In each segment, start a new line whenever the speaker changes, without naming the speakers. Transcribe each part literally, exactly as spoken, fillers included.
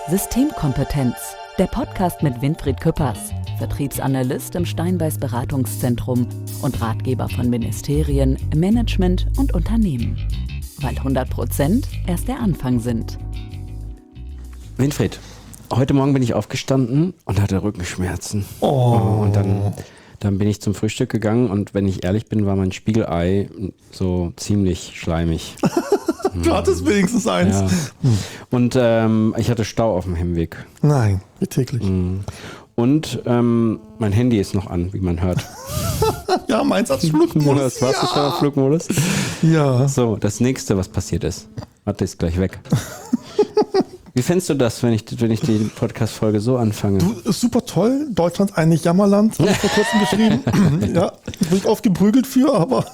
Systemkompetenz, der Podcast mit Winfried Küppers, Vertriebsanalyst im Steinbeis Beratungszentrum und Ratgeber von Ministerien, Management und Unternehmen. Weil hundert Prozent erst der Anfang sind.
Winfried, heute Morgen bin ich aufgestanden und hatte Rückenschmerzen.
Oh.
Und dann, dann bin ich zum Frühstück gegangen und wenn ich ehrlich bin, war mein Spiegelei so ziemlich schleimig.
Du hattest wenigstens eins.
Ja. Und ähm, ich hatte Stau auf dem Heimweg.
Nein, wie täglich.
Und ähm, mein Handy ist noch an, wie man hört.
Ja, meins hat Flugmodus.
Das war's ja. schon auf Flugmodus.
Ja.
So, das nächste, was passiert ist. Warte, ist gleich weg. Wie fändest du das, wenn ich, wenn ich die Podcast-Folge so anfange?
Du, ist super toll. Deutschland eigentlich Jammerland, habe ich vor kurzem geschrieben. Ja, bin ich oft geprügelt für, aber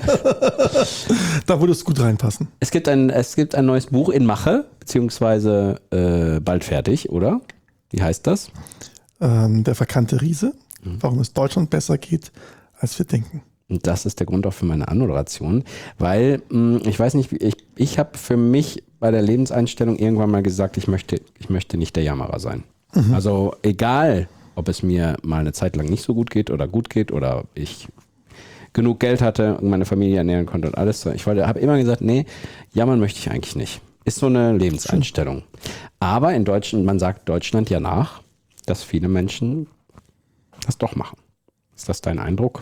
da würde es gut reinpassen.
Es gibt ein, es gibt ein neues Buch in Mache, beziehungsweise äh, bald fertig, oder? Wie heißt das?
Ähm, der verkannte Riese, mhm. warum es Deutschland besser geht, als wir denken.
Und das ist der Grund auch für meine Anmoderation, weil mh, ich weiß nicht, ich, ich habe für mich bei der Lebenseinstellung irgendwann mal gesagt, ich möchte, ich möchte nicht der Jammerer sein. Mhm. Also egal, ob es mir mal eine Zeit lang nicht so gut geht oder gut geht oder ich genug Geld hatte und meine Familie ernähren konnte und alles. Ich habe immer gesagt, nee, jammern möchte ich eigentlich nicht. Ist so eine Lebenseinstellung. Aber in Deutschland, man sagt Deutschland ja nach, dass viele Menschen das doch machen. Ist das dein Eindruck?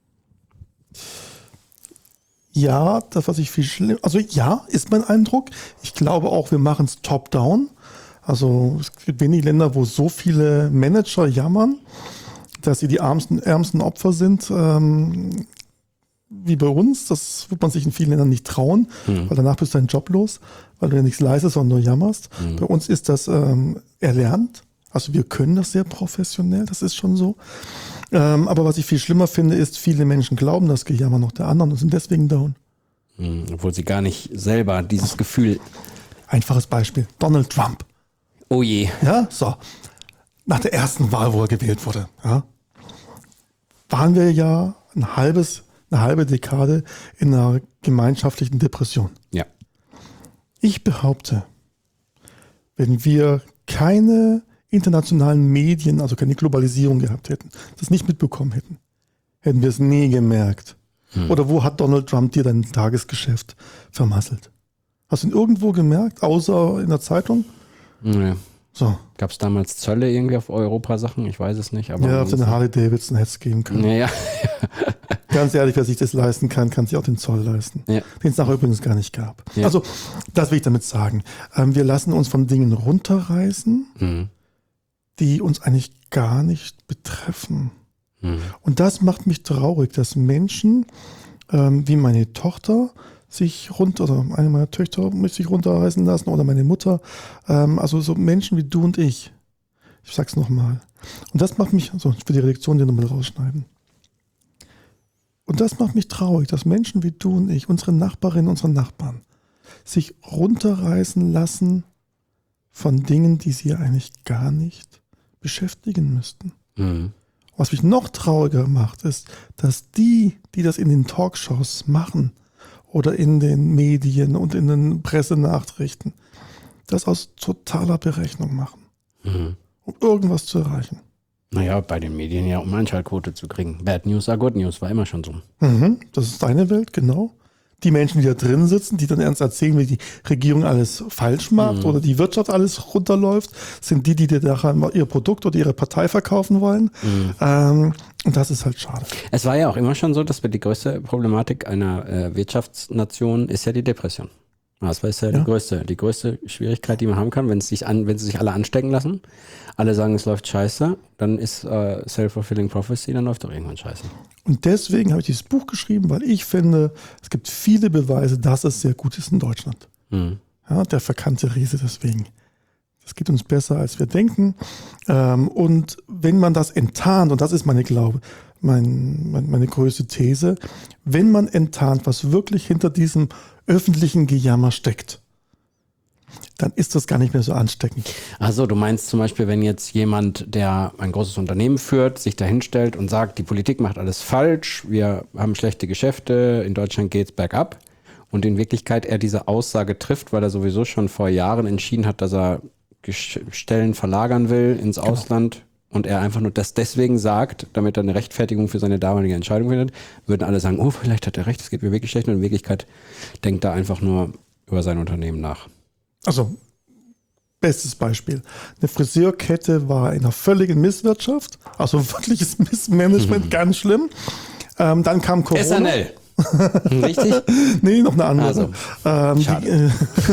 Ja, das, was ich viel schlimm, also ja, ist mein Eindruck. Ich glaube auch, wir machen es top-down. Also es gibt wenige Länder, wo so viele Manager jammern, dass sie die ärmsten, ärmsten Opfer sind, ähm, wie bei uns. Das wird man sich in vielen Ländern nicht trauen, mhm. weil danach bist du deinen Job los, weil du ja nichts leistest, sondern nur jammerst. Mhm. Bei uns ist das ähm, erlernt. Also wir können das sehr professionell, das ist schon so. Ähm, aber was ich viel schlimmer finde, ist, viele Menschen glauben das Gejammer noch der anderen und sind deswegen down.
Mhm, obwohl sie gar nicht selber dieses Gefühl...
Einfaches Beispiel, Donald Trump.
Oh je.
Ja, so. Nach der ersten Wahl, wo er gewählt wurde, ja, waren wir ja ein halbes, eine halbe Dekade in einer gemeinschaftlichen Depression.
Ja.
Ich behaupte, wenn wir keine internationalen Medien, also keine Globalisierung gehabt hätten, das nicht mitbekommen hätten, hätten wir es nie gemerkt. Hm. Oder wo hat Donald Trump dir dein Tagesgeschäft vermasselt? Hast du ihn irgendwo gemerkt, außer in der Zeitung?
Nee.
So.
Gab es damals Zölle irgendwie auf Europa-Sachen? Ich weiß es nicht. Aber
ja, auf den Harley Davidson hätte es geben können.
Ja, ja.
Ganz ehrlich, wer sich das leisten kann, kann sich auch den Zoll leisten. Ja. Den es nachher übrigens gar nicht gab. Ja. Also, das will ich damit sagen. Ähm, wir lassen uns von Dingen runterreißen, mhm. die uns eigentlich gar nicht betreffen. Mhm. Und das macht mich traurig, dass Menschen ähm, wie meine Tochter sich runter, oder eine meiner Töchter möchte sich runterreißen lassen oder meine Mutter, ähm, also so Menschen wie du und ich. Ich sag's nochmal. Und das macht mich, so für die Redaktion den nochmal rausschneiden. Und das macht mich traurig, dass Menschen wie du und ich, unsere Nachbarinnen, unsere Nachbarn, sich runterreißen lassen von Dingen, die sie eigentlich gar nicht beschäftigen müssten. Mhm. Was mich noch trauriger macht, ist, dass die, die das in den Talkshows machen oder in den Medien und in den Pressenachrichten, das aus totaler Berechnung machen, mhm. um irgendwas zu erreichen.
Naja, bei den Medien ja, um Einschaltquote zu kriegen. Bad News are good news, war immer schon so.
Mhm, das ist deine Welt, genau. Die Menschen, die da drin sitzen, die dann ernst erzählen, wie die Regierung alles falsch macht mhm. oder die Wirtschaft alles runterläuft, sind die, die dir nachher ihr Produkt oder ihre Partei verkaufen wollen. Mhm. Ähm, und das ist halt schade.
Es war ja auch immer schon so, dass wir die größte Problematik einer äh, Wirtschaftsnation ist ja die Depression. Das ist ja, ja. die größte, die größte Schwierigkeit, die man haben kann, wenn es sich an, wenn sie sich alle anstecken lassen. Alle sagen, es läuft scheiße, dann ist äh, Self-Fulfilling Prophecy, dann läuft doch irgendwann scheiße.
Und deswegen habe ich dieses Buch geschrieben, weil ich finde, es gibt viele Beweise, dass es sehr gut ist in Deutschland. Mhm. Ja, der verkannte Riese deswegen. Das geht uns besser, als wir denken. Ähm, und wenn man das enttarnt, und das ist meine Glaube, mein, mein, meine größte These, wenn man enttarnt, was wirklich hinter diesem öffentlichen Gejammer steckt, dann ist das gar nicht mehr so ansteckend.
Also du meinst zum Beispiel, wenn jetzt jemand, der ein großes Unternehmen führt, sich da hinstellt und sagt, die Politik macht alles falsch, wir haben schlechte Geschäfte, in Deutschland geht's bergab, und in Wirklichkeit er diese Aussage trifft, weil er sowieso schon vor Jahren entschieden hat, dass er Stellen verlagern will ins genau. Ausland und er einfach nur das deswegen sagt, damit er eine Rechtfertigung für seine damalige Entscheidung findet, würden alle sagen, oh, vielleicht hat er recht, es geht mir wirklich schlecht. Und in Wirklichkeit denkt er einfach nur über sein Unternehmen nach.
Also, bestes Beispiel. Eine Friseurkette war in einer völligen Misswirtschaft, also wirkliches Missmanagement, ganz schlimm. Ähm, dann kam Corona.
S N L. Richtig?
Nee, noch eine andere.
Also,
ähm, die, äh,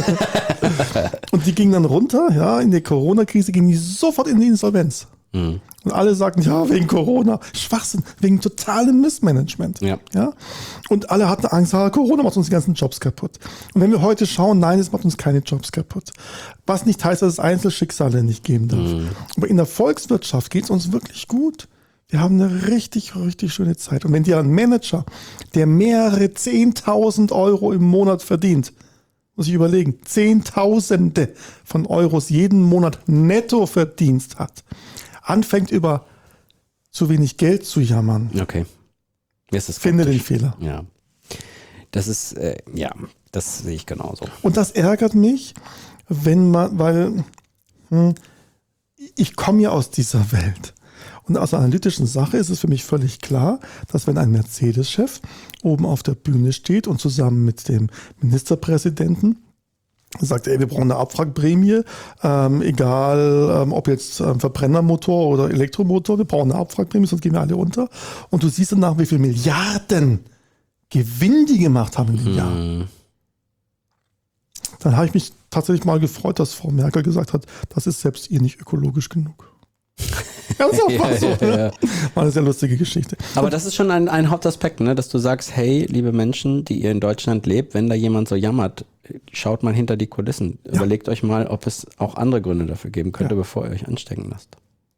und die ging dann runter, ja, in der Corona-Krise ging die sofort in die Insolvenz. Mhm. Und alle sagten, ja, wegen Corona, Schwachsinn, wegen totalem Missmanagement.
Ja.
Ja? Und alle hatten Angst, ah, Corona macht uns die ganzen Jobs kaputt. Und wenn wir heute schauen, nein, es macht uns keine Jobs kaputt. Was nicht heißt, dass es Einzelschicksale nicht geben darf. Mhm. Aber in der Volkswirtschaft geht es uns wirklich gut. Wir haben eine richtig, richtig schöne Zeit. Und wenn dir ein Manager, der mehrere zehntausend Euro im Monat verdient, muss ich überlegen, Zehntausende von Euros jeden Monat Nettoverdienst hat, anfängt über zu wenig Geld zu jammern.
Okay. Jetzt ist
Finde den Fehler.
Ja. Das ist, äh, ja, das sehe ich genauso.
Und das ärgert mich, wenn man, weil hm, ich komme ja aus dieser Welt. Und aus der analytischen Sache ist es für mich völlig klar, dass wenn ein Mercedes-Chef oben auf der Bühne steht und zusammen mit dem Ministerpräsidenten sagt, ey, wir brauchen eine Abwrackprämie, ähm, egal ähm, ob jetzt ähm, Verbrennermotor oder Elektromotor, wir brauchen eine Abwrackprämie, sonst gehen wir alle unter. Und du siehst danach, wie viel Milliarden Gewinn die gemacht haben in dem Jahr.
Mhm.
Dann habe ich mich tatsächlich mal gefreut, dass Frau Merkel gesagt hat, das ist selbst ihr nicht ökologisch genug. Ganz einfach so, ja, ja, ja. War eine sehr lustige Geschichte.
Aber das ist schon ein, ein Hauptaspekt, ne? Dass du sagst, hey, liebe Menschen, die ihr in Deutschland lebt, wenn da jemand so jammert, schaut mal hinter die Kulissen. Ja. Überlegt euch mal, ob es auch andere Gründe dafür geben könnte, ja. bevor ihr euch anstecken lasst.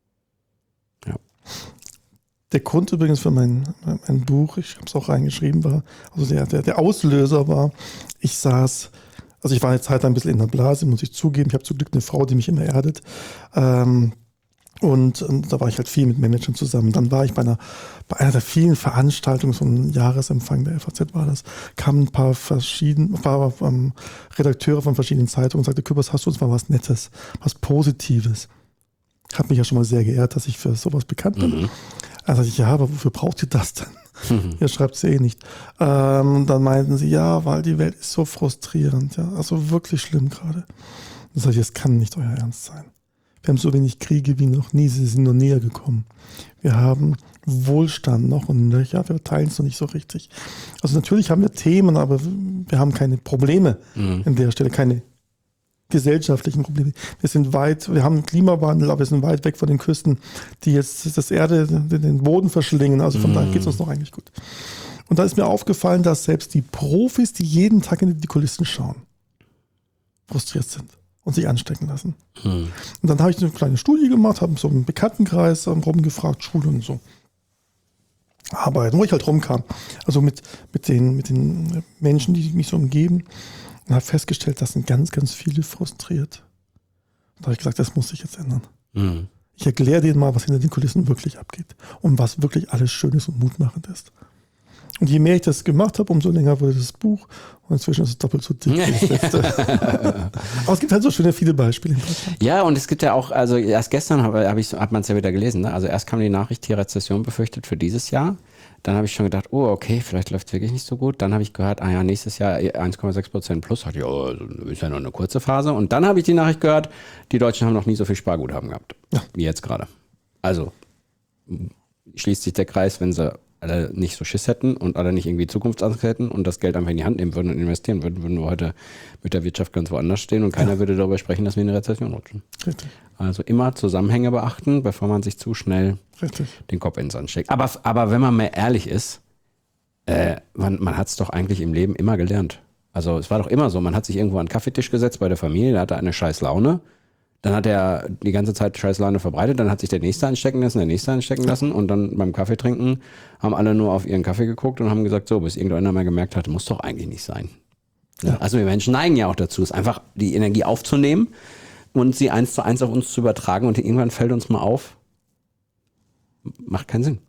Ja.
Der Grund übrigens für mein, mein Buch, ich habe es auch reingeschrieben, war, also der, der, der Auslöser war, ich saß, also ich war eine Zeit lang ein bisschen in der Blase, muss ich zugeben. Ich habe zum Glück eine Frau, die mich immer erdet. Ähm, Und, und da war ich halt viel mit Managern zusammen. Dann war ich bei einer, bei einer der vielen Veranstaltungen, so ein Jahresempfang der F A Z war das, kamen ein paar verschiedene, ein paar ähm, Redakteure von verschiedenen Zeitungen und sagte, Küppers, hast du uns mal was Nettes, was Positives? Hat mich ja schon mal sehr geehrt, dass ich für sowas bekannt bin. Mhm. Dann sagte ich, ja, aber wofür braucht ihr das denn? Mhm. Ihr schreibt es ja eh nicht. Ähm, dann meinten sie, ja, weil die Welt ist so frustrierend, ja, also wirklich schlimm gerade. Dann sage ich, das kann nicht euer Ernst sein. Wir haben so wenig Kriege wie noch nie, sie sind nur näher gekommen. Wir haben Wohlstand noch und ja, wir teilen es noch nicht so richtig. Also natürlich haben wir Themen, aber wir haben keine Probleme mhm. an der Stelle, keine gesellschaftlichen Probleme. Wir sind weit, wir haben Klimawandel, aber wir sind weit weg von den Küsten, die jetzt das Erde, den Boden verschlingen. Also von mhm. daher geht es uns noch eigentlich gut. Und da ist mir aufgefallen, dass selbst die Profis, die jeden Tag in die Kulissen schauen, frustriert sind und sich anstecken lassen. Hm. Und dann habe ich eine kleine Studie gemacht, habe so einen Bekanntenkreis rumgefragt, Schule und so. Arbeiten, wo ich halt rumkam. Also mit, mit, den, mit den Menschen, die mich so umgeben. Und habe festgestellt, das sind ganz, ganz viele frustriert. Und da habe ich gesagt, das muss sich jetzt ändern. Hm. Ich erkläre denen mal, was hinter den Kulissen wirklich abgeht. Und was wirklich alles Schönes und mutmachend ist. Und je mehr ich das gemacht habe, umso länger wurde das Buch. Und inzwischen ist es doppelt so dick. Aber es gibt halt so schöne viele Beispiele.
Ja, und es gibt ja auch, also erst gestern habe hab ich, hat man es ja wieder gelesen. Ne? Also erst kam die Nachricht, die Rezession befürchtet für dieses Jahr. Dann habe ich schon gedacht, oh, okay, vielleicht läuft es wirklich nicht so gut. Dann habe ich gehört, ah ja, nächstes Jahr eins Komma sechs Prozent plus. Hatte ich, oh, ist ja noch eine kurze Phase. Und dann habe ich die Nachricht gehört, die Deutschen haben noch nie so viel Sparguthaben gehabt. Ja. Wie jetzt gerade. Also schließt sich der Kreis, wenn sie alle nicht so Schiss hätten und alle nicht irgendwie Zukunftsangst hätten und das Geld einfach in die Hand nehmen würden und investieren würden, würden wir heute mit der Wirtschaft ganz woanders stehen und keiner ja. würde darüber sprechen, dass wir in eine Rezession rutschen. Richtig. Also immer Zusammenhänge beachten, bevor man sich zu schnell Richtig. den Kopf ins Sand steckt. Aber, aber wenn man mal ehrlich ist, äh, man, man hat es doch eigentlich im Leben immer gelernt. Also es war doch immer so, man hat sich irgendwo an den Kaffeetisch gesetzt bei der Familie, da hatte eine scheiß Laune. Dann hat er die ganze Zeit Scheißlaune verbreitet, dann hat sich der Nächste anstecken lassen, der Nächste anstecken lassen und dann beim Kaffee trinken haben alle nur auf ihren Kaffee geguckt und haben gesagt, so, bis irgendeiner mal gemerkt hat, muss doch eigentlich nicht sein. Ja. Also wir Menschen neigen ja auch dazu, es einfach die Energie aufzunehmen und sie eins zu eins auf uns zu übertragen und irgendwann fällt uns mal auf, macht keinen Sinn.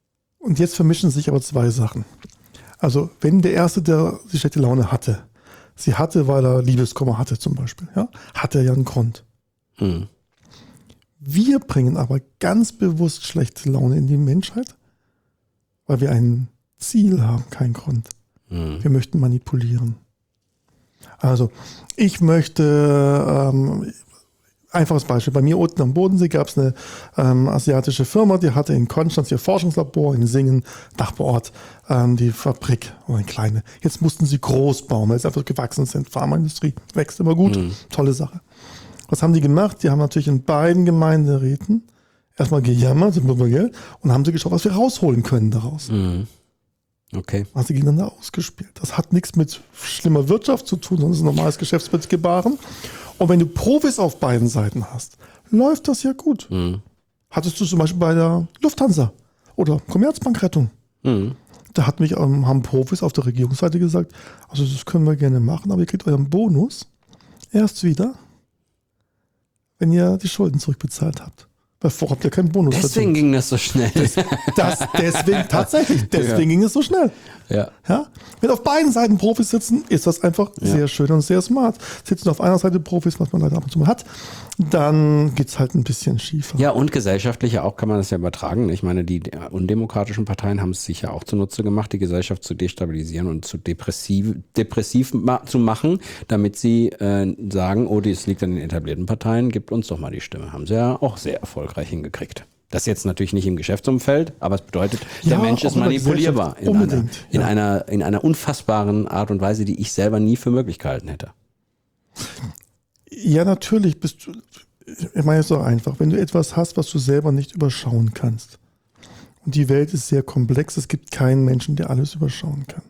Und jetzt vermischen sich aber zwei Sachen. Also wenn der Erste, der die schlechte Laune hatte, sie hatte, weil er Liebeskummer hatte zum Beispiel. Ja? Hat er ja einen Grund.
Mhm.
Wir bringen aber ganz bewusst schlechte Laune in die Menschheit, weil wir ein Ziel haben, keinen Grund.
Mhm.
Wir möchten manipulieren. Also, ich möchte, ähm, einfaches Beispiel, bei mir unten am Bodensee gab es eine ähm, asiatische Firma, die hatte in Konstanz ihr Forschungslabor, in Singen, Nachbarort, ähm, die Fabrik, oder eine kleine. Jetzt mussten sie groß bauen, weil sie einfach gewachsen sind. Pharmaindustrie wächst immer gut, mhm. tolle Sache. Was haben die gemacht? Die haben natürlich in beiden Gemeinderäten erstmal gejammert und haben sie geschaut, was wir rausholen können daraus.
Mhm. Okay.
Haben sie gegeneinander ausgespielt. Das hat nichts mit schlimmer Wirtschaft zu tun, sondern es ist ein normales Geschäftsgebaren. Und wenn du Profis auf beiden Seiten hast, läuft das ja gut.
Mhm.
Hattest du zum Beispiel bei der Lufthansa oder Commerzbankrettung.
Mhm.
Da hat mich, ähm, haben Profis auf der Regierungsseite gesagt, also das können wir gerne machen, aber ihr kriegt euren Bonus erst wieder, wenn ihr die Schulden zurückbezahlt habt. Weil vorher habt ihr keinen Bonus.
Deswegen
dazu.
ging das so schnell.
Das, das, deswegen, tatsächlich, deswegen ja. ging es so schnell.
Ja.
Ja? Wenn auf beiden Seiten Profis sitzen, ist das einfach ja. sehr schön und sehr smart. Sitzen auf einer Seite Profis, was man leider ab und zu mal hat, dann geht es halt ein bisschen schiefer.
Ja, und gesellschaftlich auch kann man das ja übertragen. Ich meine, die undemokratischen Parteien haben es sich ja auch zunutze gemacht, die Gesellschaft zu destabilisieren und zu depressiv, depressiv ma- zu machen, damit sie äh, sagen, oh, das liegt an den etablierten Parteien, gibt uns doch mal die Stimme. Haben sie ja auch sehr erfolgreich hingekriegt. Das jetzt natürlich nicht im Geschäftsumfeld, aber es bedeutet, der
ja,
Mensch ist manipulierbar in, einer, in, ja. einer, in einer unfassbaren Art und Weise, die ich selber nie für möglich gehalten hätte.
Ja, natürlich bist du, ich meine es so einfach, wenn du etwas hast, was du selber nicht überschauen kannst. Und die Welt ist sehr komplex, es gibt keinen Menschen, der alles überschauen kann.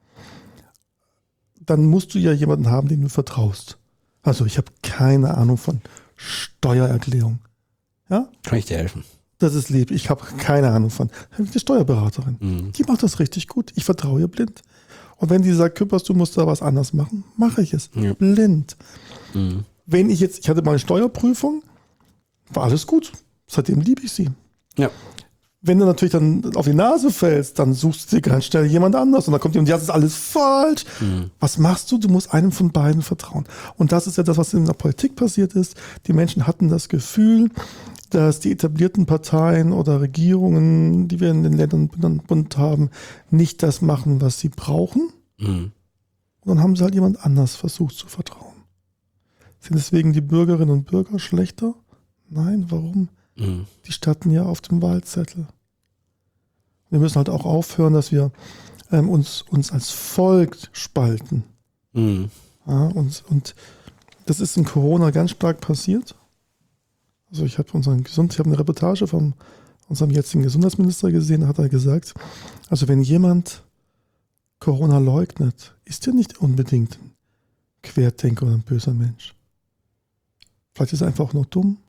Dann musst du ja jemanden haben, dem du vertraust. Also ich habe keine Ahnung von Steuererklärung. Ja?
Kann ich dir helfen?
Das ist lieb. Ich habe keine Ahnung von. Die Steuerberaterin,
mhm.
die macht das richtig gut. Ich vertraue ihr blind. Und wenn die sagt, Küppers, du musst da was anders machen, mache ich es.
Ja.
Blind.
Mhm.
Wenn ich jetzt, ich hatte mal eine Steuerprüfung, war alles gut. Seitdem liebe ich sie.
Ja.
Wenn du natürlich dann auf die Nase fällst, dann suchst du dir ganz schnell jemand anders und dann kommt jemand, das ist alles falsch.
Mhm.
Was machst du? Du musst einem von beiden vertrauen. Und das ist ja das, was in der Politik passiert ist. Die Menschen hatten das Gefühl, dass die etablierten Parteien oder Regierungen, die wir in den Ländern Bund haben, nicht das machen, was sie brauchen.
Mhm.
Und dann haben sie halt jemand anders versucht zu vertrauen. Sind deswegen die Bürgerinnen und Bürger schlechter? Nein, warum?
Mhm.
Die standen ja auf dem Wahlzettel. Wir müssen halt auch aufhören, dass wir ähm, uns, uns als Volk spalten.
Mhm.
Ja, und, und das ist in Corona ganz stark passiert. Also ich habe unseren Gesund, ich habe eine Reportage von unserem jetzigen Gesundheitsminister gesehen, da hat er gesagt, also wenn jemand Corona leugnet, ist er nicht unbedingt ein Querdenker oder ein böser Mensch. Vielleicht ist er einfach auch noch dumm.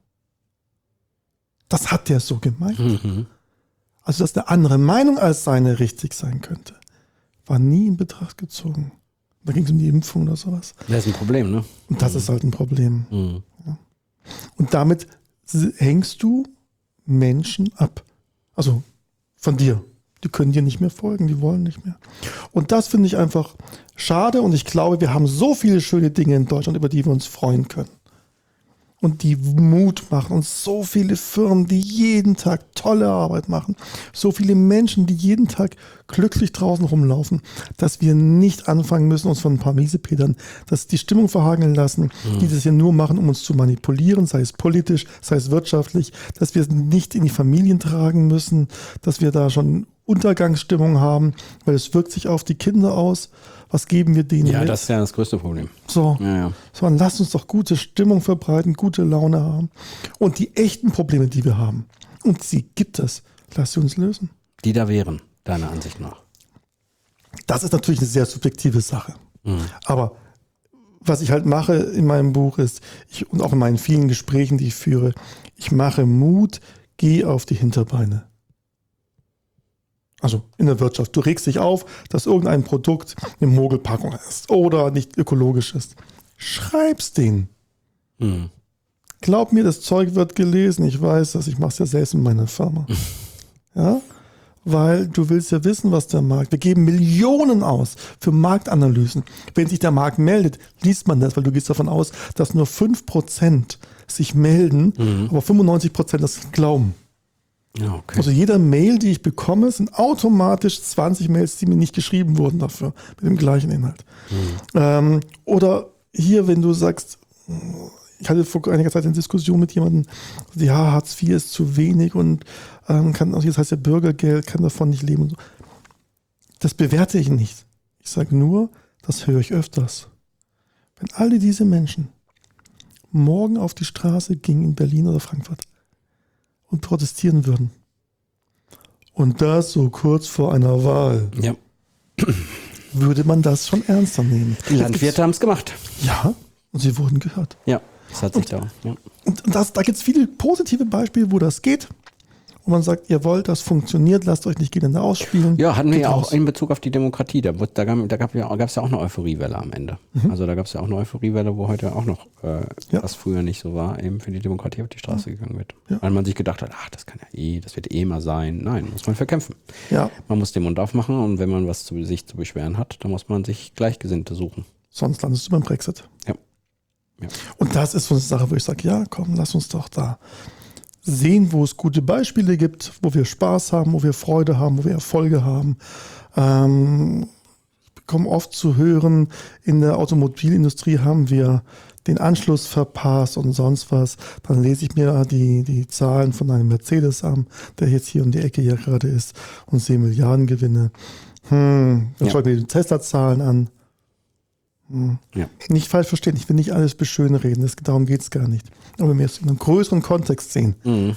Das hat der so gemeint.
Mhm.
Also, dass eine andere Meinung als seine richtig sein könnte, war nie in Betracht gezogen. Da ging es um die Impfung oder sowas.
Das ist ein Problem, ne?
Und das
mhm.
ist halt ein Problem.
Mhm.
Ja. Und damit hängst du Menschen ab. Also von dir. Die können dir nicht mehr folgen, die wollen nicht mehr. Und das finde ich einfach schade und ich glaube, wir haben so viele schöne Dinge in Deutschland, über die wir uns freuen können. Und die Mut machen und so viele Firmen, die jeden Tag tolle Arbeit machen. So viele Menschen, die jeden Tag glücklich draußen rumlaufen, dass wir nicht anfangen müssen, uns von ein paar Miesepetern, dass die Stimmung verhageln lassen, mhm. die das ja nur machen, um uns zu manipulieren, sei es politisch, sei es wirtschaftlich, dass wir es nicht in die Familien tragen müssen, dass wir da schon Untergangsstimmung haben, weil es wirkt sich auf die Kinder aus. Was geben wir denen
Ja,
mit?
das ist ja das größte Problem.
So,
ja, ja.
so dann lasst uns doch gute Stimmung verbreiten, gute Laune haben. Und die echten Probleme, die wir haben, und sie gibt es, lasst sie uns lösen.
Die da wären, deiner Ansicht nach.
Das ist natürlich eine sehr subjektive Sache.
Mhm.
Aber was ich halt mache in meinem Buch ist, ich, und auch in meinen vielen Gesprächen, die ich führe, ich mache Mut, geh auf die Hinterbeine. Also in der Wirtschaft. Du regst dich auf, dass irgendein Produkt eine Mogelpackung ist oder nicht ökologisch ist. Schreib's denen.
Mhm.
Glaub mir, das Zeug wird gelesen. Ich weiß das, ich mache es ja selbst in meiner Firma. Ja? weil du willst ja wissen, was der Markt, wir geben Millionen aus für Marktanalysen. Wenn sich der Markt meldet, liest man das, weil du gehst davon aus, dass nur fünf Prozent sich melden, mhm. aber fünfundneunzig Prozent das glauben.
Ja, okay.
Also jeder Mail, die ich bekomme, sind automatisch zwanzig Mails, die mir nicht geschrieben wurden dafür, mit dem gleichen Inhalt. Mhm. Ähm, oder hier, wenn du sagst, ich hatte vor einiger Zeit eine Diskussion mit jemandem, ja, Hartz vier ist zu wenig und ähm, kann, also das heißt ja Bürgergeld, kann davon nicht leben. Und so. Das bewerte ich nicht. Ich sage nur, das höre ich öfters. Wenn alle diese Menschen morgen auf die Straße gingen in Berlin oder Frankfurt und protestieren würden und das so kurz vor einer Wahl,
ja.
würde man das schon ernster nehmen.
Die Landwirte haben es gemacht.
Ja, und sie wurden gehört.
Ja, das hat sich
und,
da. Ja.
Und das, da gibt es viele positive Beispiele, wo das geht. Und man sagt, ihr wollt, das funktioniert, lasst euch nicht gegeneinander ausspielen.
Ja, hatten wir
Geht
ja auch
raus.
in Bezug auf die Demokratie. Da, da gab es da gab ja, ja auch eine Euphoriewelle am Ende. Mhm. Also da gab es ja auch eine Euphoriewelle, wo heute auch noch, äh, ja. was früher nicht so war, eben für die Demokratie auf die Straße ja. gegangen wird. Ja. Weil man sich gedacht hat, ach, das kann ja eh, das wird eh mal sein. Nein, muss man verkämpfen.
Ja.
Man muss den Mund aufmachen und wenn man was zu sich zu beschweren hat, dann muss man sich Gleichgesinnte suchen.
Sonst landest du beim Brexit.
Ja. ja.
Und das ist so eine Sache, wo ich sage, ja, komm, lass uns doch da sehen, wo es gute Beispiele gibt, wo wir Spaß haben, wo wir Freude haben, wo wir Erfolge haben. Ähm, ich bekomme oft zu hören, in der Automobilindustrie haben wir den Anschluss verpasst und sonst was. Dann lese ich mir die, die Zahlen von einem Mercedes an, der jetzt hier um die Ecke hier gerade ist und sehe Milliardengewinne. Hm, dann ja. schaue ich mir die Tesla-Zahlen an. Hm. Ja. Nicht falsch verstehen, ich will nicht alles beschönreden, das, darum geht es gar nicht. Aber wenn wir es in einem größeren Kontext sehen, mhm.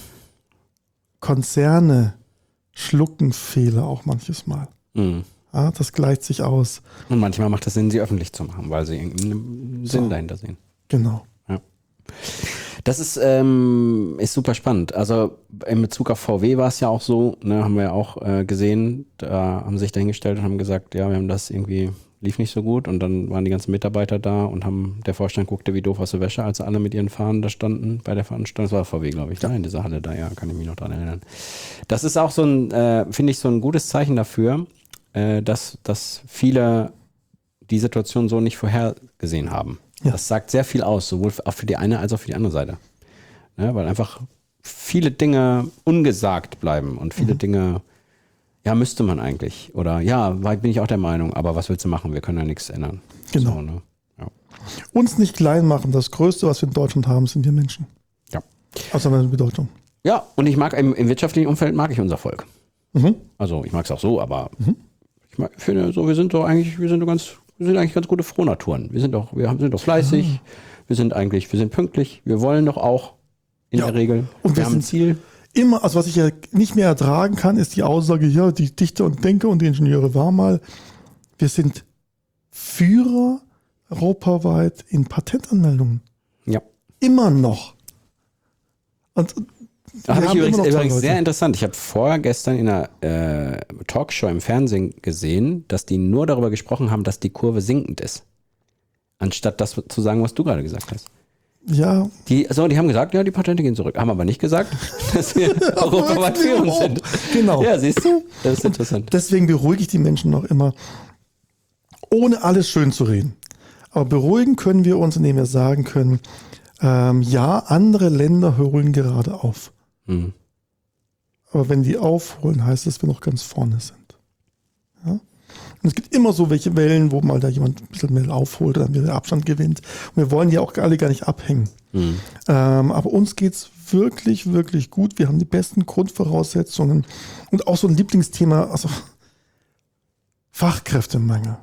Konzerne schlucken Fehler auch manches Mal. Mhm. Ja, das gleicht sich aus.
Und manchmal macht es Sinn, sie öffentlich zu machen, weil sie irgendeinen Sinn so. dahinter sehen.
Genau.
Ja. Das ist, ähm, ist super spannend. Also in Bezug auf V W war es ja auch so, ne, haben wir ja auch äh, gesehen, da haben sie sich dahingestellt und haben gesagt, ja, wir haben das irgendwie, lief nicht so gut und dann waren die ganzen Mitarbeiter da und haben, der Vorstand guckte wie doof aus der Wäsche, als alle mit ihren Fahnen da standen bei der Veranstaltung. Das war V W, glaube ich, ja. da in dieser Halle da, ja, kann ich mich noch dran erinnern. Das ist auch so ein, äh, finde ich, so ein gutes Zeichen dafür, äh, dass, dass viele die Situation so nicht vorhergesehen haben. Ja. Das sagt sehr viel aus, sowohl auch für die eine als auch für die andere Seite. Ja, weil einfach viele Dinge ungesagt bleiben und viele mhm. Dinge, ja, müsste man eigentlich. Oder ja, bin ich auch der Meinung, aber was willst du machen? Wir können ja nichts ändern.
Genau.
So, ne? ja.
Uns nicht klein machen. Das Größte, was wir in Deutschland haben, sind wir Menschen.
Ja.
Außer meine Bedeutung.
Ja, und ich mag im, im wirtschaftlichen Umfeld mag ich unser Volk.
Mhm.
Also ich mag es auch so, aber mhm. ich mag, finde so, wir sind doch eigentlich, wir sind doch ganz, wir sind eigentlich ganz gute Frohnaturen. Wir sind doch, wir sind doch fleißig, mhm. wir sind eigentlich, wir sind pünktlich, wir wollen doch auch in ja. der Regel.
Und wir, wir haben ein Ziel. Immer, also was ich ja nicht mehr ertragen kann, ist die Aussage, ja, die Dichter und Denker und die Ingenieure war mal, wir sind Führer europaweit in Patentanmeldungen.
Ja.
Immer noch. Und
da habe ich übrigens, übrigens sehr interessant. Ich habe vorgestern in einer äh, Talkshow im Fernsehen gesehen, dass die nur darüber gesprochen haben, dass die Kurve sinkend ist. Anstatt das zu sagen, was du gerade gesagt hast.
Ja.
Die, also die haben gesagt, ja, die Patente gehen zurück. Haben aber nicht gesagt, dass wir europaweit führend sind.
Genau.
Ja, siehst du? Das ist interessant.
Und deswegen beruhige ich die Menschen noch immer, ohne alles schön zu reden. Aber beruhigen können wir uns, indem wir sagen können, ähm, ja, andere Länder holen gerade auf. Mhm. Aber wenn die aufholen, heißt das, dass wir noch ganz vorne sind. Ja? Und es gibt immer so welche Wellen, wo mal da jemand ein bisschen mehr aufholt oder dann wieder Abstand gewinnt. Und wir wollen die auch alle gar nicht abhängen. Mhm. Ähm, aber uns geht es wirklich, wirklich gut. Wir haben die besten Grundvoraussetzungen. Und auch so ein Lieblingsthema, also Fachkräftemangel.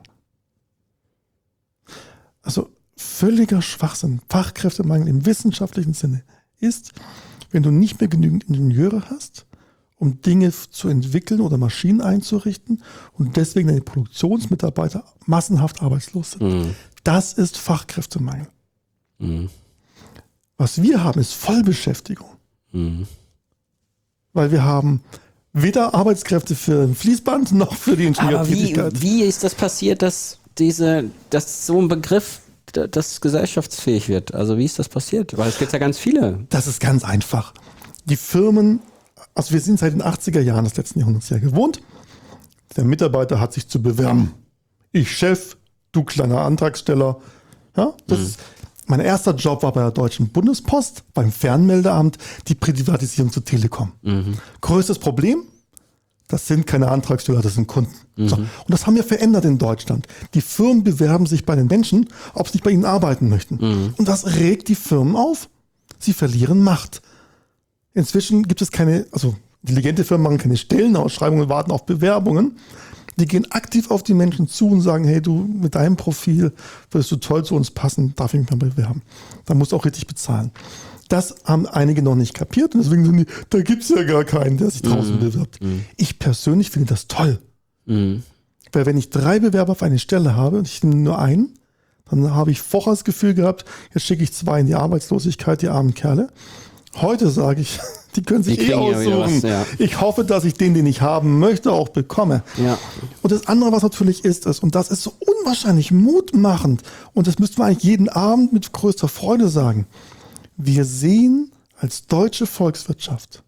Also völliger Schwachsinn. Fachkräftemangel im wissenschaftlichen Sinne ist, wenn du nicht mehr genügend Ingenieure hast, um Dinge zu entwickeln oder Maschinen einzurichten und deswegen deine Produktionsmitarbeiter massenhaft arbeitslos sind. Mhm. Das ist Fachkräftemangel. Mhm. Was wir haben, ist Vollbeschäftigung. Mhm. Weil wir haben weder Arbeitskräfte für ein Fließband noch für die Ingenieurtätigkeit.
Aber wie, wie ist das passiert, dass diese, dass so ein Begriff, das gesellschaftsfähig wird? Also wie ist das passiert? Weil es gibt ja ganz viele.
Das ist ganz einfach. Die Firmen Also wir sind seit den achtziger Jahren des letzten Jahrhunderts ja gewohnt. Der Mitarbeiter hat sich zu bewerben. Ich Chef, du kleiner Antragsteller. Ja, das
Mhm.
ist, mein erster Job war bei der Deutschen Bundespost, beim Fernmeldeamt, die Privatisierung zur Telekom.
Mhm.
Größtes Problem? Das sind keine Antragsteller, das sind Kunden.
Mhm.
So. Und das haben wir verändert in Deutschland. Die Firmen bewerben sich bei den Menschen, ob sie nicht bei ihnen arbeiten möchten.
Mhm.
Und das regt die Firmen auf. Sie verlieren Macht. Inzwischen gibt es keine, also intelligente Firmen machen keine Stellenausschreibungen, warten auf Bewerbungen. Die gehen aktiv auf die Menschen zu und sagen, hey, du mit deinem Profil würdest du toll zu uns passen, darf ich mich mal bewerben. Da musst du auch richtig bezahlen. Das haben einige noch nicht kapiert und deswegen sagen die, da gibt es ja gar keinen, der sich draußen
Mhm.
bewirbt.
Mhm.
Ich persönlich finde das toll.
Mhm.
Weil wenn ich drei Bewerber auf eine Stelle habe und ich nehme nur einen, dann habe ich vorher das Gefühl gehabt, jetzt schicke ich zwei in die Arbeitslosigkeit, die armen Kerle. Heute sage ich, die können sich
Die
eh
kriegen ja wieder
aussuchen.
was, ja.
Ich hoffe, dass ich den, den ich haben möchte, auch bekomme.
Ja.
Und das andere, was natürlich ist, ist, und das ist so unwahrscheinlich mutmachend, und das müssten wir eigentlich jeden Abend mit größter Freude sagen, wir sehen als deutsche Volkswirtschaft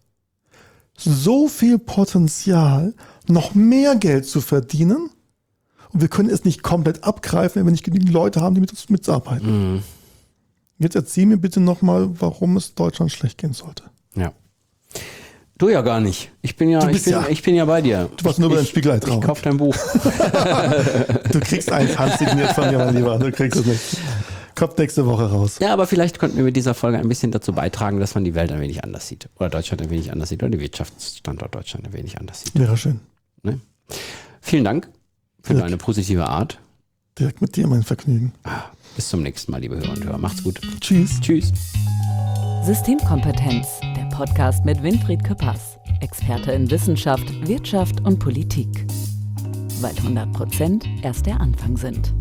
so viel Potenzial, noch mehr Geld zu verdienen, und wir können es nicht komplett abgreifen, wenn wir nicht genügend Leute haben, die mit uns mitarbeiten.
Mhm.
Jetzt erzähl mir bitte nochmal, warum es Deutschland schlecht gehen sollte.
Ja. Du ja gar nicht. Ich bin ja,
Du
ich
bist
bin,
ja-
ich bin ja bei dir.
Du warst
ich,
nur über den
ich-
Spiegelei
Ich
traurig.
kauf dein Buch.
Du kriegst eins handsigniert von mir, mein Lieber. Du kriegst es nicht. Kommt nächste Woche raus.
Ja, aber vielleicht könnten wir mit dieser Folge ein bisschen dazu beitragen, dass man die Welt ein wenig anders sieht. Oder Deutschland ein wenig anders sieht. Oder den Wirtschaftsstandort Deutschland ein wenig anders sieht.
Wäre schön.
Ne? Vielen Dank für
Dirk.
deine positive Art.
Dirk, mit dir mein Vergnügen.
Bis zum nächsten Mal, liebe Hörer und Hörer. Macht's gut.
Tschüss.
Tschüss.
Systemkompetenz, der Podcast mit Winfried Küppers, Experte in Wissenschaft, Wirtschaft und Politik. Weil hundert Prozent erst der Anfang sind.